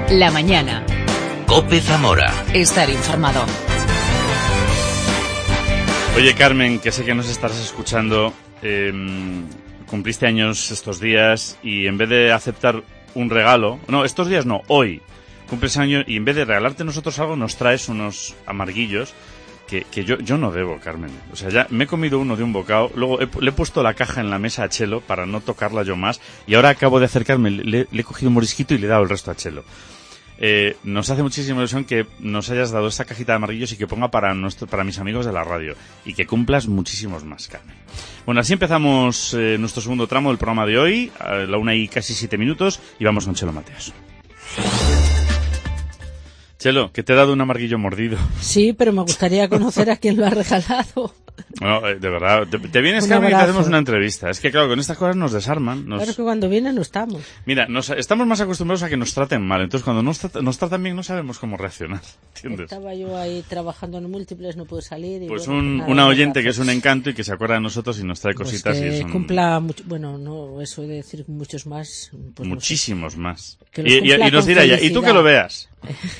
La mañana. COPE Zamora. Estar informado. Oye, Carmen, que sé que nos estarás escuchando, cumpliste años estos días y en vez de aceptar un regalo, no, estos días no, hoy cumples años y en vez de regalarte nosotros algo nos traes unos amarguillos que yo no debo, Carmen. O sea, ya me he comido uno de un bocado, luego le he puesto la caja en la mesa a Chelo para no tocarla yo más y ahora acabo de acercarme, le he cogido un morisquito y le he dado el resto a Chelo. Nos hace muchísima ilusión que nos hayas dado esta cajita de amarguillos y que ponga para mis amigos de la radio y que cumplas muchísimos más, Carmen. Bueno, así empezamos nuestro segundo tramo del programa de hoy, a la 1:07 y vamos con Chelo Mateos. Chelo, que te he dado un amarguillo mordido. Sí, pero me gustaría conocer a quién lo ha regalado. No, de verdad, te vienes, Carmen, y te hacemos una entrevista. Es que claro, con estas cosas nos desarman. Claro que cuando vienen no estamos. Mira, estamos más acostumbrados a que nos traten mal, entonces cuando nos tratan bien no sabemos cómo reaccionar, ¿entiendes? Estaba yo ahí trabajando en múltiples, no pude salir. Y pues bueno, una oyente que es un encanto y que se acuerda de nosotros y nos trae cositas. Pues que y son... cumpla, bueno, no, eso de decir muchos más. Pues muchísimos no sé. Más. Y nos dirá ella, y tú que lo veas.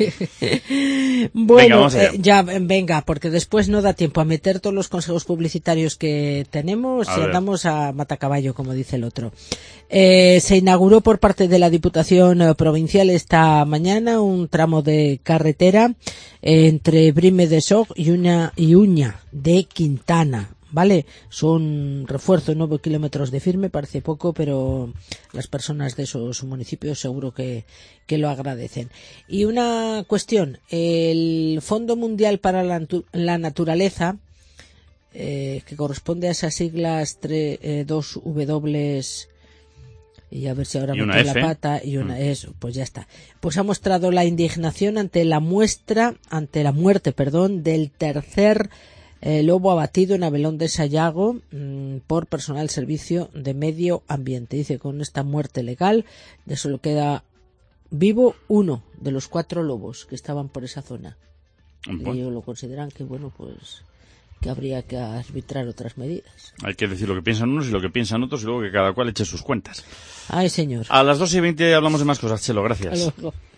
Bueno, venga, porque después no da tiempo a meter todos los consejos publicitarios que tenemos y andamos a matacaballo, como dice el otro. Se inauguró por parte de la Diputación Provincial esta mañana un tramo de carretera entre Brime de Sog y Uña de Quintana. Vale, son refuerzo 9 kilómetros de firme, parece poco, pero las personas de esos municipios seguro que lo agradecen. Y una cuestión, el Fondo Mundial para la Naturaleza, que corresponde a esas siglas 2 W, y a ver si ahora meto la pata, y una eso, pues ya está. Pues ha mostrado la indignación ante la muerte, del tercer lobo abatido en Abelón de Sayago por personal del Servicio de Medio Ambiente. Dice, con esta muerte legal de solo queda vivo uno de los 4 lobos que estaban por esa zona. Bueno. Y ellos lo consideran que, bueno, pues que habría que arbitrar otras medidas. Hay que decir lo que piensan unos y lo que piensan otros y luego que cada cual eche sus cuentas. Ay, señor. A las 2:20 hablamos de más cosas, Chelo, gracias.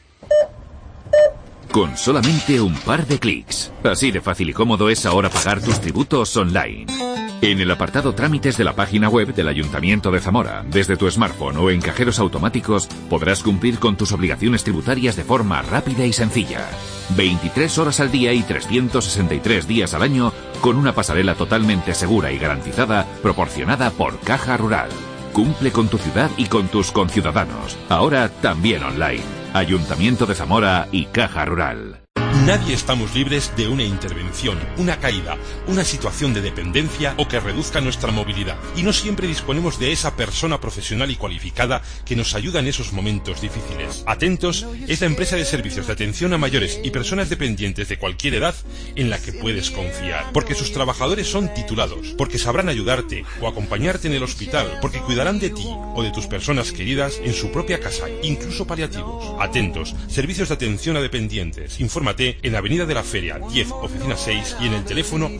Con solamente un par de clics. Así de fácil y cómodo es ahora pagar tus tributos online. En el apartado Trámites de la página web del Ayuntamiento de Zamora, desde tu smartphone o en cajeros automáticos, podrás cumplir con tus obligaciones tributarias de forma rápida y sencilla. 23 horas al día y 363 días al año, con una pasarela totalmente segura y garantizada, proporcionada por Caja Rural. Cumple con tu ciudad y con tus conciudadanos. Ahora también online. Ayuntamiento de Zamora y Caja Rural. Nadie estamos libres de una intervención, una caída, una situación de dependencia o que reduzca nuestra movilidad. Y no siempre disponemos de esa persona profesional y cualificada que nos ayuda en esos momentos difíciles. Atentos es la empresa de servicios de atención a mayores y personas dependientes de cualquier edad en la que puedes confiar. Porque sus trabajadores son titulados, porque sabrán ayudarte o acompañarte en el hospital, porque cuidarán de ti o de tus personas queridas en su propia casa, incluso paliativos. Atentos, servicios de atención a dependientes. Infórmate en Avenida de la Feria 10, Oficina 6 y en el teléfono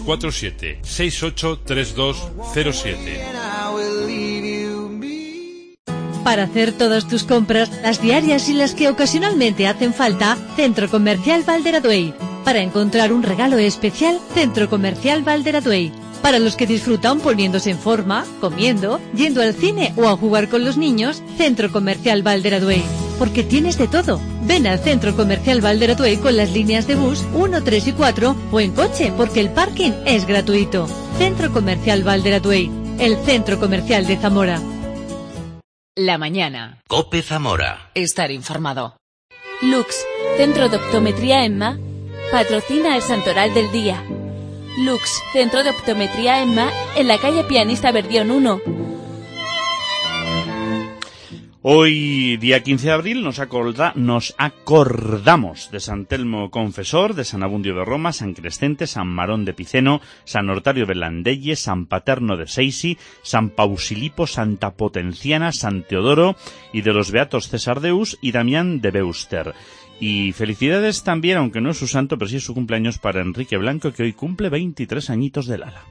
647-683207. Para hacer todas tus compras, las diarias y las que ocasionalmente hacen falta, Centro Comercial Valderaduey. Para encontrar un regalo especial, Centro Comercial Valderaduey. Para los que disfrutan poniéndose en forma, comiendo, yendo al cine o a jugar con los niños, Centro Comercial Valderaduey. Porque tienes de todo. Ven al Centro Comercial Valderaduey con las líneas de bus 1, 3 y 4 o en coche porque el parking es gratuito. Centro Comercial Valderaduey, el centro comercial de Zamora. La mañana. COPE Zamora. Estar informado. Lux, Centro de Optometría EMMA, patrocina el Santoral del Día. Lux, Centro de Optometría EMMA, en la calle Pianista Verdión 1. Hoy, día 15 de abril, nos acordamos de San Telmo Confesor, de San Abundio de Roma, San Crescente, San Marón de Piceno, San Hortario de Landelle, San Paterno de Seisi, San Pausilipo, Santa Potenciana, San Teodoro y de los beatos César Deus y Damián de Beuster. Y felicidades también, aunque no es su santo, pero sí es su cumpleaños, para Enrique Blanco, que hoy cumple 23 añitos de Lala.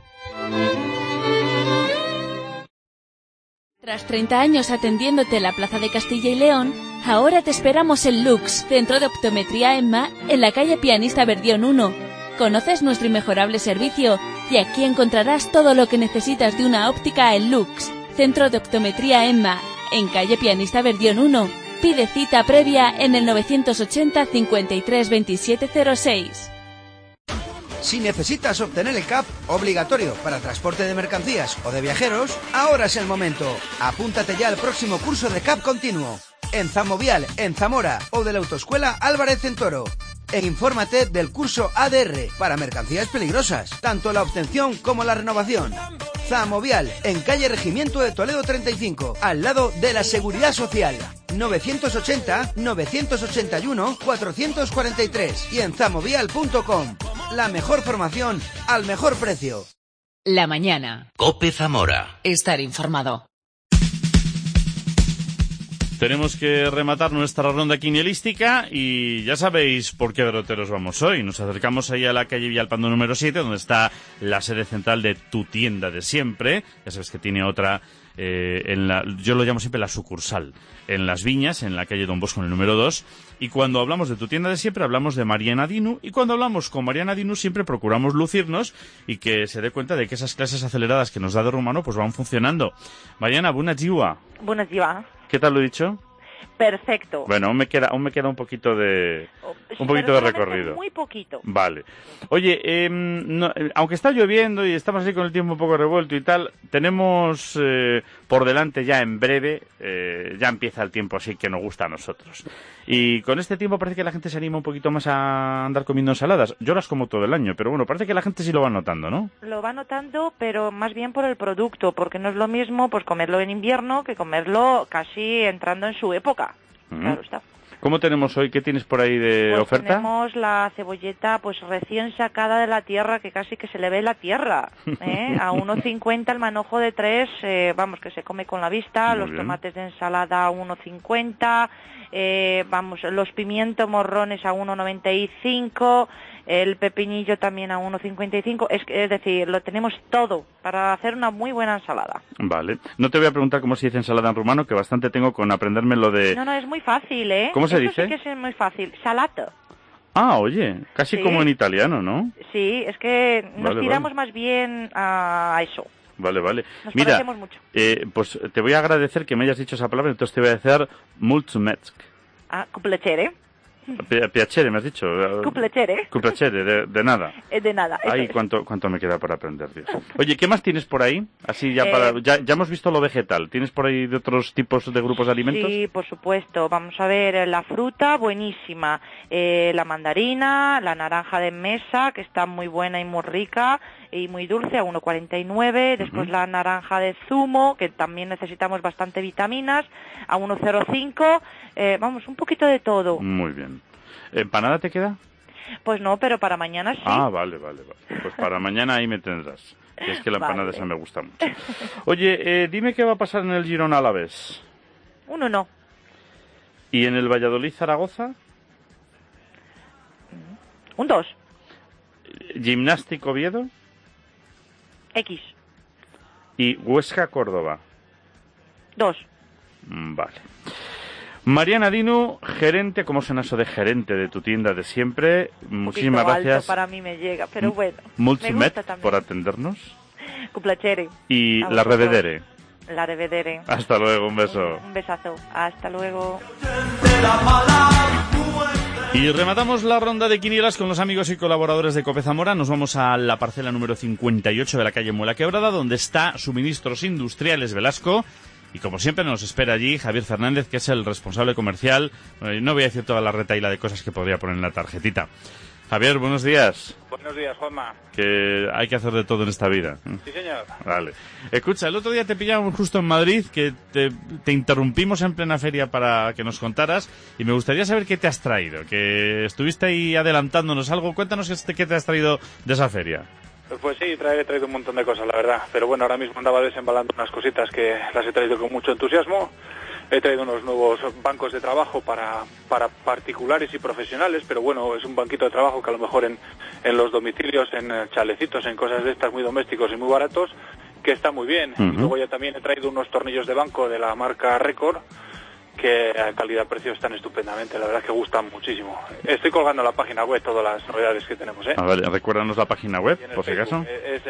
Tras 30 años atendiéndote en la Plaza de Castilla y León, Ahora te esperamos en Lux, Centro de Optometría EMMA, en la calle Pianista Verdión 1. Conoces nuestro inmejorable servicio y aquí encontrarás todo lo que necesitas de una óptica en Lux, Centro de Optometría EMMA, en calle Pianista Verdión 1. Pide cita previa en el 980 53 27 06. Si necesitas obtener el CAP obligatorio para transporte de mercancías o de viajeros, ahora es el momento. Apúntate ya al próximo curso de CAP continuo, en Zamovial, en Zamora, o de la Autoescuela Álvarez en Toro. E infórmate del curso ADR para mercancías peligrosas, tanto la obtención como la renovación. Zamovial, en calle Regimiento de Toledo 35, al lado de la Seguridad Social. 980-981-443 y en zamovial.com. La mejor formación al mejor precio. La mañana. COPE Zamora. Estar informado. Tenemos que rematar nuestra ronda quinielística y ya sabéis por qué derroteros vamos hoy. Nos acercamos ahí a la calle Villalpando número 7, donde está la sede central de Tu Tienda de Siempre. Ya sabes que tiene otra, yo lo llamo siempre la sucursal, en Las Viñas, en la calle Don Bosco, en el número 2. Y cuando hablamos de Tu Tienda de Siempre, hablamos de Mariana Dinu. Y cuando hablamos con Mariana Dinu, siempre procuramos lucirnos y que se dé cuenta de que esas clases aceleradas que nos da de rumano, pues van funcionando. Mariana, buenas jiwa. Buenas jiwa. ¿Qué tal lo he dicho? Perfecto. Bueno, aún me queda un poquito de recorrido. Muy poquito. Vale. Oye, aunque está lloviendo y estamos así con el tiempo un poco revuelto y tal, tenemos por delante ya en breve, ya empieza el tiempo así que nos gusta a nosotros. Y con este tiempo parece que la gente se anima un poquito más a andar comiendo ensaladas. Yo las como todo el año, pero bueno, parece que la gente sí lo va notando, ¿no? Lo va notando, pero más bien por el producto, porque no es lo mismo pues comerlo en invierno que comerlo casi entrando en su época. Claro está. ¿Cómo tenemos hoy? ¿Qué tienes por ahí de oferta? Tenemos la cebolleta pues recién sacada de la tierra, que casi que se le ve la tierra, a 1,50 el manojo de 3, vamos, que se come con la vista. Muy los bien. Tomates de ensalada a 1,50, vamos, los pimientos morrones a 1,95, el pepinillo también a 1,55, es decir, lo tenemos todo para hacer una muy buena ensalada. Vale. No te voy a preguntar cómo se dice ensalada en rumano, que bastante tengo con aprenderme lo de... No, es muy fácil, ¿eh? ¿Cómo se dice? Sí que es muy fácil. Salato. Ah, oye, casi sí. Como en italiano, ¿no? Sí, es que nos tiramos más bien a eso. Vale. Nos Mira, parecemos mucho. Pues te voy a agradecer que me hayas dicho esa palabra, entonces te voy a decir mulțumesc. Ah, piacere. Piacere, me has dicho. Piacere, de nada. De nada. Ay, cuánto me queda por aprender, Dios. Oye, ¿qué más tienes por ahí? Así ya ya hemos visto lo vegetal. ¿Tienes por ahí de otros tipos de grupos de alimentos? Sí, por supuesto. Vamos a ver la fruta, buenísima. La mandarina, la naranja de mesa, que está muy buena y muy rica y muy dulce, a 1,49. Después la naranja de zumo, que también necesitamos bastante vitaminas, a 1,05. Vamos, un poquito de todo. Muy bien. ¿Empanada te queda? Pues no, pero para mañana sí. Ah, vale. Pues para mañana ahí me tendrás. Es que la empanada esa me gusta mucho. Oye, dime qué va a pasar en el Girona Alavés. 1-1. ¿Y en el Valladolid Zaragoza? 2. ¿Gimnástico Oviedo? X. ¿Y Huesca Córdoba? 2. Vale. Mariana Dinu, gerente, ¿cómo suena eso de gerente de Tu Tienda de Siempre? Muchísimas gracias. Alto para mí me llega, pero bueno. Mulțumesc por atendernos. Con piacere. Y la revedere. La revedere. Hasta luego, un beso. Un besazo. Hasta luego. Y rematamos la ronda de quinielas con los amigos y colaboradores de COPE Zamora. Nos vamos a la parcela número 58 de la calle Muela Quebrada, donde está Suministros Industriales Velasco. Y como siempre nos espera allí Javier Fernández, que es el responsable comercial. No voy a decir toda la retahíla de cosas que podría poner en la tarjetita. Javier, buenos días. Buenos días, Juanma. Que hay que hacer de todo en esta vida. Sí, señor. Vale. Escucha, el otro día te pillamos justo en Madrid, que te interrumpimos en plena feria para que nos contaras, y me gustaría saber qué te has traído, que estuviste ahí adelantándonos algo. Cuéntanos qué te has traído de esa feria. Pues sí, he traído un montón de cosas, la verdad. Pero bueno, ahora mismo andaba desembalando unas cositas que las he traído con mucho entusiasmo. He traído unos nuevos bancos de trabajo para particulares y profesionales, pero bueno, es un banquito de trabajo que a lo mejor en los domicilios, en chalecitos, en cosas de estas muy domésticos y muy baratos, que está muy bien. Y luego ya también he traído unos tornillos de banco de la marca Record, que a calidad-precio están estupendamente, la verdad es que gustan muchísimo. Estoy colgando en la página web todas las novedades que tenemos, ¿eh? Vale, recuérdanos la página web, por si acaso. Es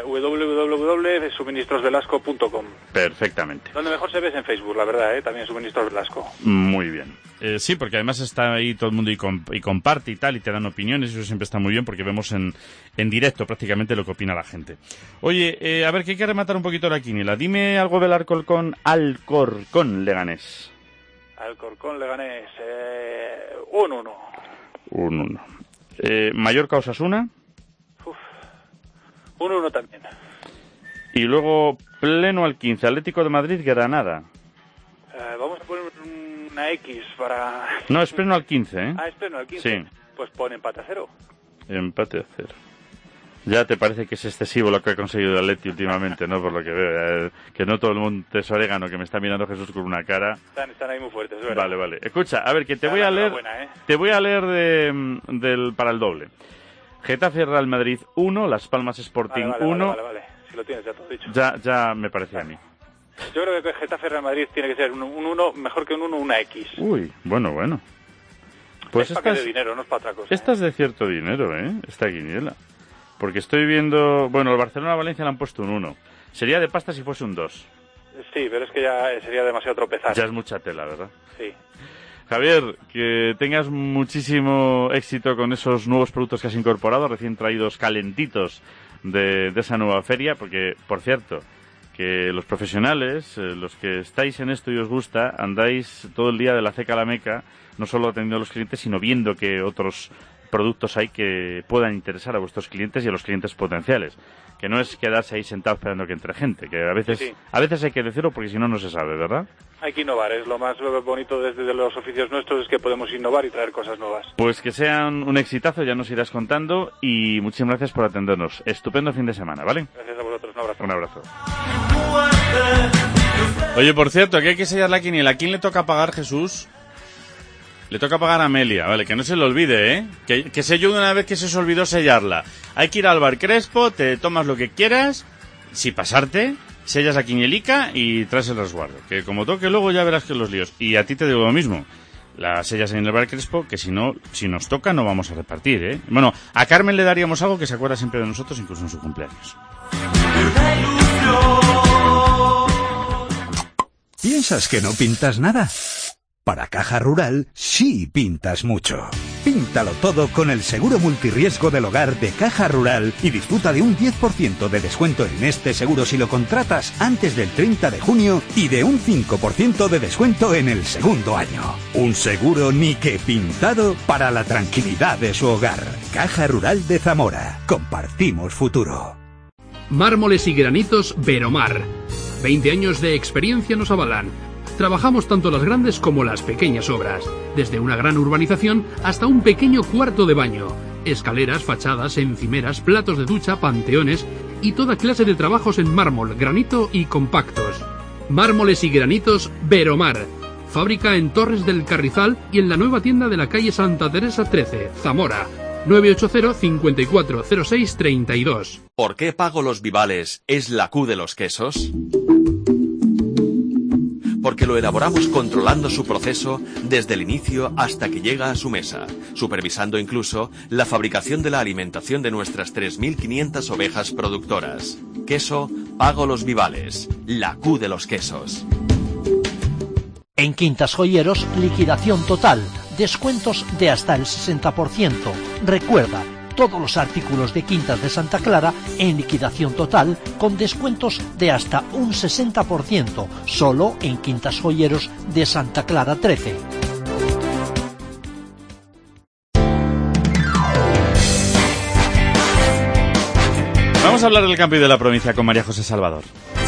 www.suministrosvelasco.com. Perfectamente. Donde mejor se ve es en Facebook, la verdad, también Suministros Velasco. Muy bien. Sí, porque además está ahí todo el mundo y comparte y tal, y te dan opiniones, y eso siempre está muy bien, porque vemos en directo prácticamente lo que opina la gente. Oye, a ver, que hay que rematar un poquito la quiniela. Dime algo del Alcorcón Leganés. Alcorcón Leganés, 1-1. 1-1. Mallorca Osasuna. 1-1 también. Y luego pleno al 15, Atlético de Madrid Granada. Vamos a poner una X para... No, es pleno al 15, ¿eh? Ah, es pleno al 15. Sí. Pues pone empate a 0. Empate a 0. Ya te parece que es excesivo lo que ha conseguido el Atleti últimamente, ¿no? Por lo que veo. Que no todo el mundo es orégano, que me está mirando Jesús con una cara. Están ahí muy fuertes, es verdad. Vale. Escucha, a ver, que te voy a leer... Te voy a leer para el doble. Getafe Real Madrid 1, Las Palmas Sporting 1. Vale. Si lo tienes ya todo dicho. Ya me parece a mí. Yo creo que Getafe Real Madrid tiene que ser un 1, mejor que un 1, una X. Uy, bueno. Pues es para de dinero, no es para otra cosa. Esta es de cierto dinero, esta quiniela. Porque estoy viendo... Bueno, el Barcelona-Valencia le han puesto un 1. Sería de pasta si fuese un 2. Sí, pero es que ya sería demasiado tropezar. Ya es mucha tela, ¿verdad? Sí. Javier, que tengas muchísimo éxito con esos nuevos productos que has incorporado, recién traídos calentitos de esa nueva feria, porque, por cierto, que los profesionales, los que estáis en esto y os gusta, andáis todo el día de la ceca a la meca, no solo atendiendo a los clientes, sino viendo que otros productos hay que puedan interesar a vuestros clientes y a los clientes potenciales. Que no es quedarse ahí sentado esperando que entre gente, que a veces hay que decirlo porque si no, no se sabe, ¿verdad? Hay que innovar, es lo más bonito desde los oficios nuestros, es que podemos innovar y traer cosas nuevas. Pues que sean un exitazo, ya nos irás contando, y muchísimas gracias por atendernos. Estupendo fin de semana, ¿vale? Gracias a vosotros, un abrazo. Un abrazo. Oye, por cierto, que hay que sellar la quiniela. ¿A quién le toca pagar, Jesús? Le toca pagar a Amelia, vale, que no se le olvide, ¿eh? Que sé yo de una vez que se os olvidó sellarla. Hay que ir al Bar Crespo, te tomas lo que quieras, sin pasarte, sellas la quinielica y traes el resguardo. Que como toque luego ya verás que los líos. Y a ti te digo lo mismo. La sellas en el Bar Crespo, que si nos toca no vamos a repartir, ¿eh? Bueno, a Carmen le daríamos algo que se acuerda siempre de nosotros, incluso en su cumpleaños. ¿Piensas que no pintas nada? Para Caja Rural sí pintas mucho. Píntalo todo con el seguro multirriesgo del hogar de Caja Rural y disfruta de un 10% de descuento en este seguro si lo contratas antes del 30 de junio y de un 5% de descuento en el segundo año. Un seguro ni que pintado para la tranquilidad de su hogar. Caja Rural de Zamora. Compartimos futuro. Mármoles y granitos Veromar. 20 años de experiencia nos avalan. Trabajamos tanto las grandes como las pequeñas obras, desde una gran urbanización hasta un pequeño cuarto de baño, escaleras, fachadas, encimeras, platos de ducha, panteones y toda clase de trabajos en mármol, granito y compactos. Mármoles y granitos Veromar. Fábrica en Torres del Carrizal y en la nueva tienda de la calle Santa Teresa 13, Zamora. 980-540632. ¿Por qué Pago Los Vivales es la Q de los quesos? Porque lo elaboramos controlando su proceso desde el inicio hasta que llega a su mesa, supervisando incluso la fabricación de la alimentación de nuestras 3.500 ovejas productoras. Queso Pago Los Vivales, la Q de los quesos. En Quintas Joyeros, liquidación total, descuentos de hasta el 60%. Recuerda, todos los artículos de Quintas de Santa Clara en liquidación total con descuentos de hasta un 60%, solo en Quintas Joyeros de Santa Clara 13. Vamos a hablar del campo y de la provincia con María José Salvador.